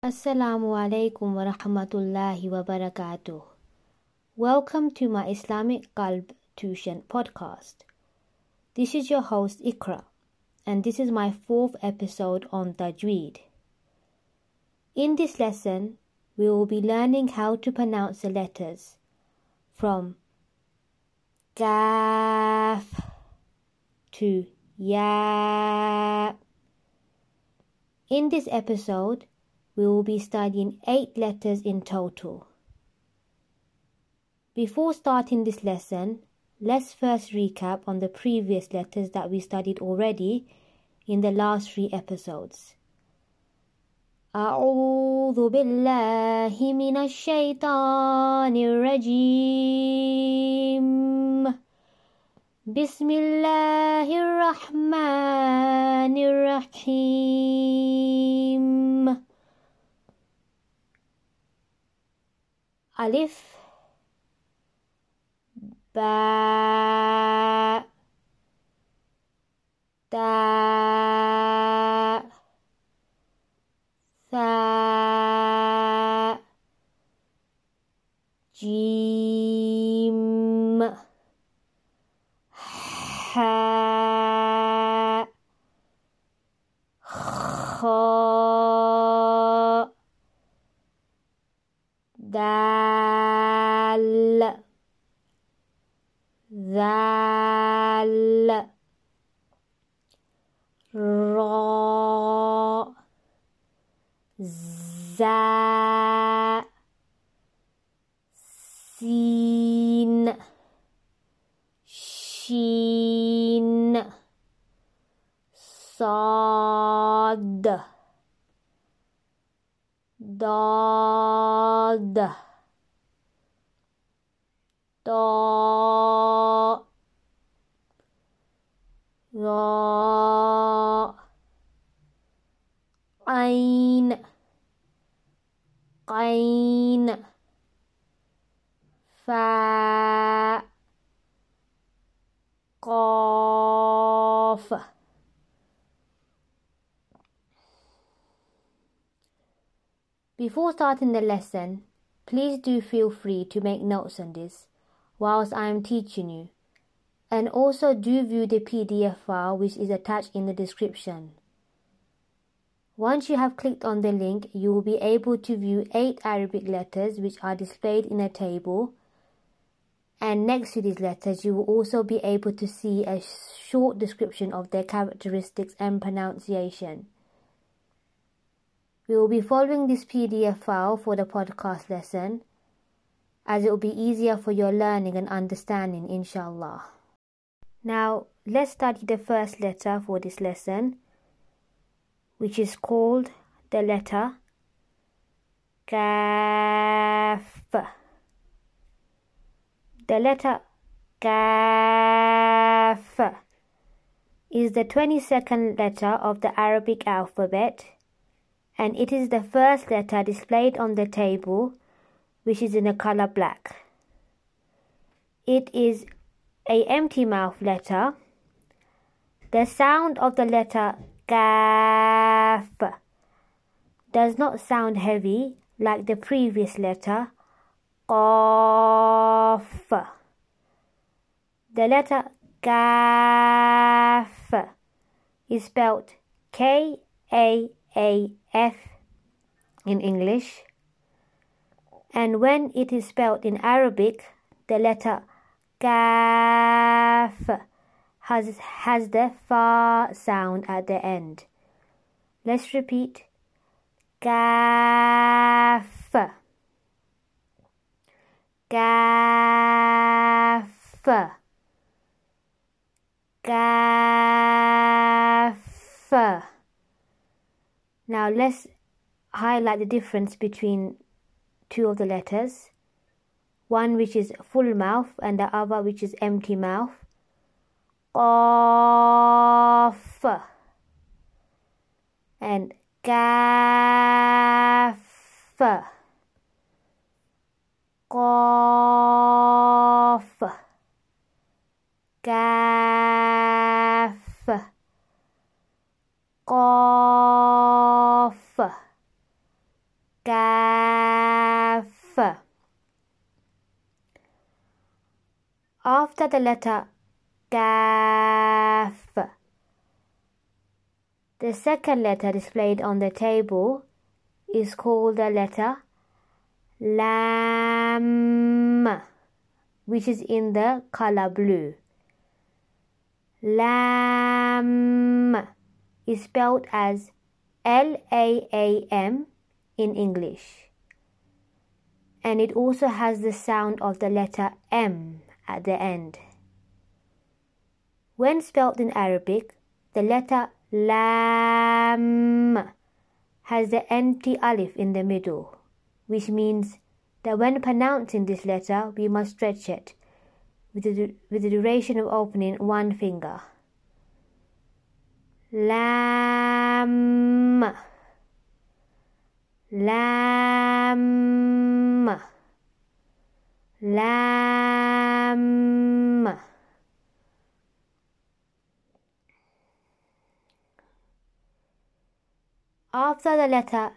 Assalamu alaikum wa rahmatullahi wa barakatuh. Welcome to my Islamic Qalb Tuition podcast. This is your host Ikra, and this is my 4th episode on Tajweed. In this lesson, we will be learning how to pronounce the letters from Kaf to Ya. In this episode, we will be studying 8 letters in total. Before starting this lesson, let's first recap on the previous letters that we studied already in the last 3 episodes. أعوذ بالله من الشيطان الرجيم بسم الله الرحمن الرحيم ألف باء تاء ثاء جيم حاء خاء دال ذال را زاء سين شين صاد ضاد طاء ظاء عين قين فاء قاف. Before starting the lesson, please do feel free to make notes on this whilst I am teaching you, and also do view the PDF file which is attached in the description. Once you have clicked on the link, you will be able to view 8 Arabic letters which are displayed in a table, and next to these letters you will also be able to see a short description of their characteristics and pronunciation. We will be following this PDF file for the podcast lesson, as it will be easier for your learning and understanding, inshallah. Now, let's study the first letter for this lesson, which is called the letter Kaf. The letter Kaf is the 22nd letter of the Arabic alphabet, and it is the first letter displayed on the table, which is in the color black. It is an empty mouth letter. The sound of the letter Kaf does not sound heavy like the previous letter Qaf. The letter Kaf is spelled K-A-A-F in English, and when it is spelled in Arabic, the letter Kaf has the fa sound at the end. Let's repeat. Kaf. Kaf. Kaf. Now let's highlight the difference between 2 of the letters. One which is full mouth and the other which is empty mouth. Qaf and Kaf. Qaf. Kaf. Qaf. Kaf. After the letter Kaf, the second letter displayed on the table is called the letter Lam, which is in the color blue. Lam is spelled as L-A-A-M in English, and it also has the sound of the letter M at the end. When spelled in Arabic, the letter Lam has the empty alif in the middle, which means that when pronouncing this letter, we must stretch it with the duration of opening one finger. Lam, Lam, Lam. After the letter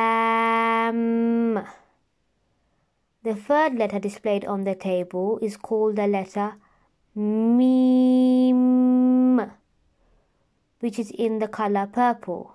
Lam, the third letter displayed on the table is called the letter Mim, which is in the color purple.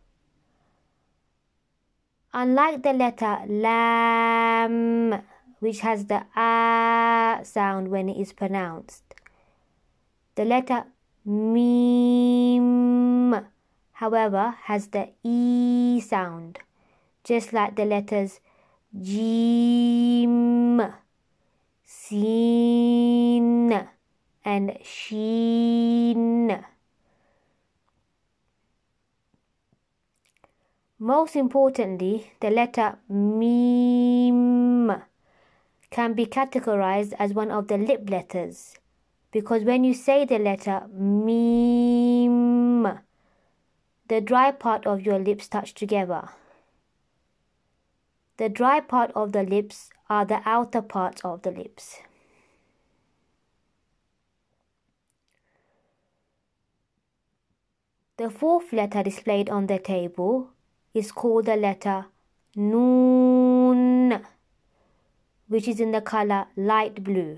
Unlike the letter Lam, which has the A sound when it is pronounced, the letter Mim, however, has the E sound, just like the letters Jim, Sin, and Shin. Most importantly, the letter Mim can be categorized as one of the lip letters, because when you say the letter Mim, the dry part of your lips touch together. The dry part of the lips are the outer parts of the lips. The fourth letter displayed on the table is called the letter Noon, which is in the color light blue.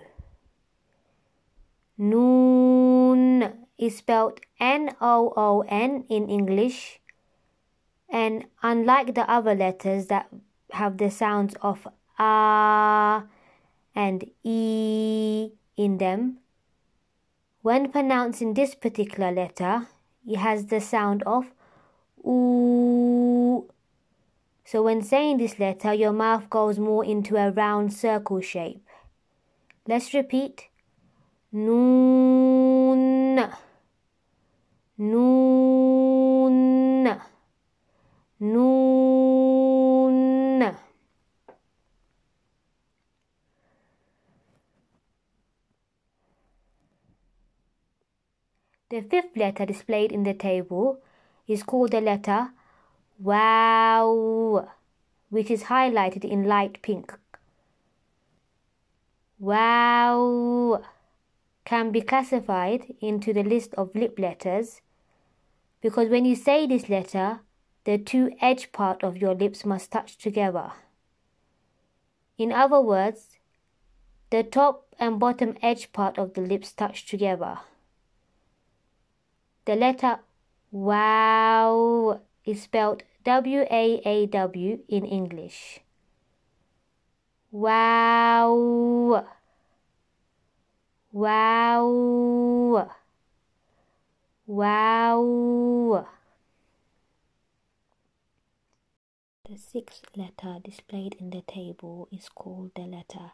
Noon is spelled N-O-O-N in English, and unlike the other letters that have the sounds of A and E in them, when pronouncing this particular letter, it has the sound of Oo. So when saying this letter, your mouth goes more into a round circle shape. Let's repeat. Noon, Noon, Noon. The fifth letter displayed in the table is called the letter Wow, which is highlighted in light pink. Wow can be classified into the list of lip letters because when you say this letter, the two edge part of your lips must touch together. In other words, the top and bottom edge part of the lips touch together. The letter Wow is spelled W-A-A-W in English. Wow, wow, wow. The sixth letter displayed in the table is called the letter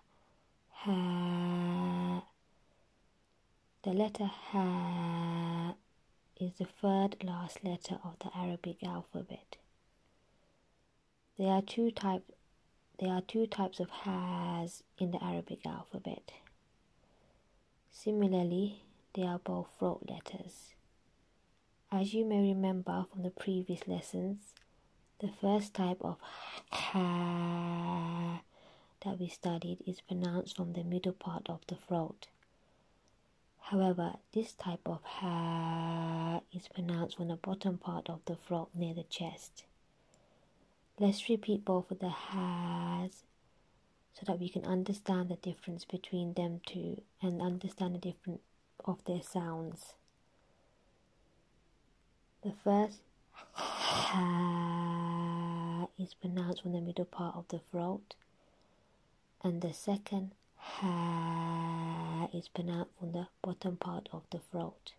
Ha. The letter Ha is the third last letter of the Arabic alphabet. There are two types of Has in the Arabic alphabet. Similarly, they are both throat letters. As you may remember from the previous lessons, the first type of Ha that we studied is pronounced from the middle part of the throat. However, this type of Ha is pronounced from the bottom part of the throat near the chest. Let's repeat both of the has so that we can understand the difference between them two and understand the difference of their sounds. The first ha is pronounced from the middle part of the throat, and the second ha is pronounced from the bottom part of the throat.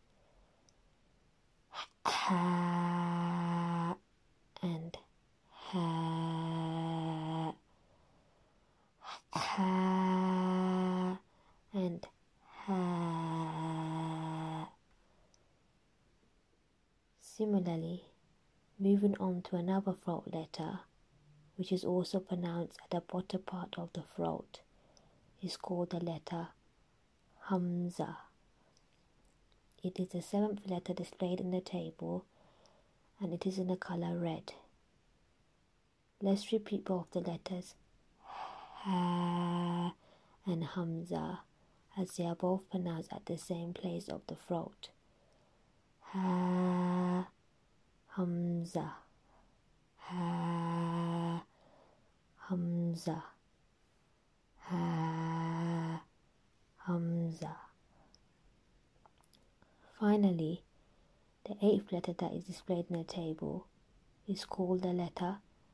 Ha and ha, ha and ha. Similarly, moving on to another throat letter, which is also pronounced at the bottom part of the throat, is called the letter Hamza. It is the seventh letter displayed in the table, and it is in the color red. Let's repeat both the letters Ha and Hamza, as they are both pronounced at the same place of the throat. Ha, Hamza, ha, Hamza, ha, Hamza. Finally, the eighth letter that is displayed in the table is called the letter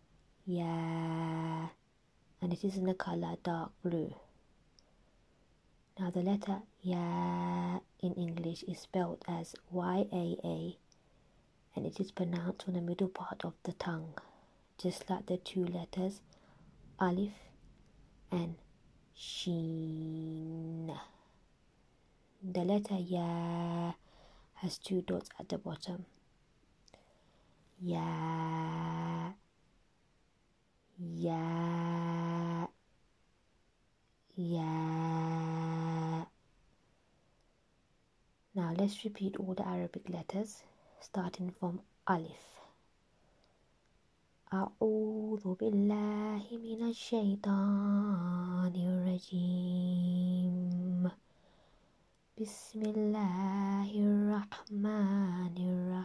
Ya, and it is in the color dark blue. Now the letter Ya in English is spelled as Y-A-A, and it is pronounced from the middle part of the tongue, just like the two letters Alif and Sheen. The letter Ya has two dots at the bottom. Ya, Ya, Ya. Now let's repeat all the Arabic letters, starting from Alif. أعوذ بالله من الشيطان الرجيم بسم الله الرحمن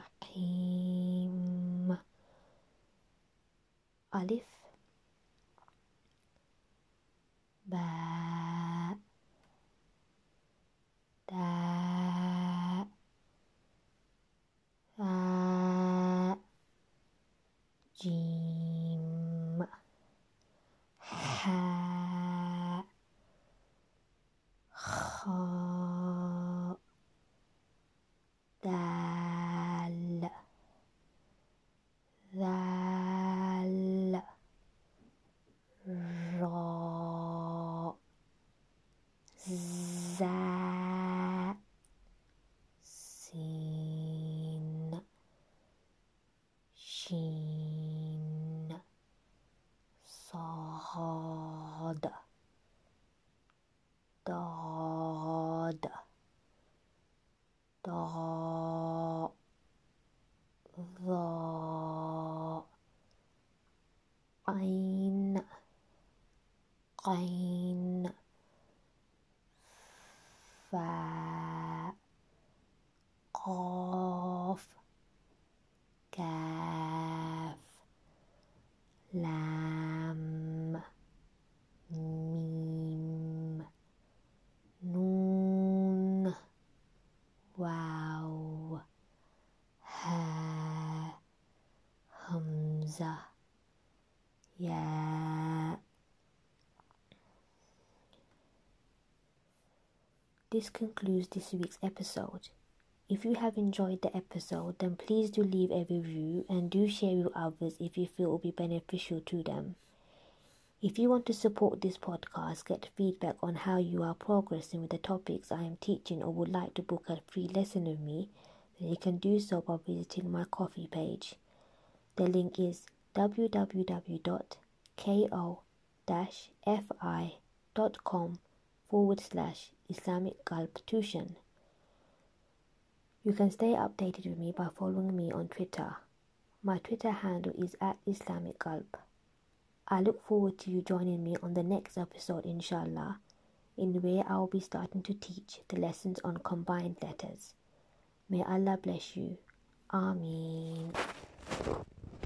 الرحيم. ألف باء تاء ثاء جيم حاء خاء دال ذال را زاء سين شين صاد ضاد ضاء ظاء عين قين فاء قاف كاف لام ميم نون واو ها همزة ياء. This concludes this week's episode. If you have enjoyed the episode, then please do leave a review and do share with others if you feel it will be beneficial to them. If you want to support this podcast, get feedback on how you are progressing with the topics I am teaching, or would like to book a free lesson with me, then you can do so by visiting my Ko-fi page. The link is www.ko-fi.com/Islamic Qalb Tuition. You can stay updated with me by following me on Twitter. My Twitter handle is @Islamic Qalb. I look forward to you joining me on the next episode, inshallah, in where I will be starting to teach the lessons on combined letters. May Allah bless you. Ameen.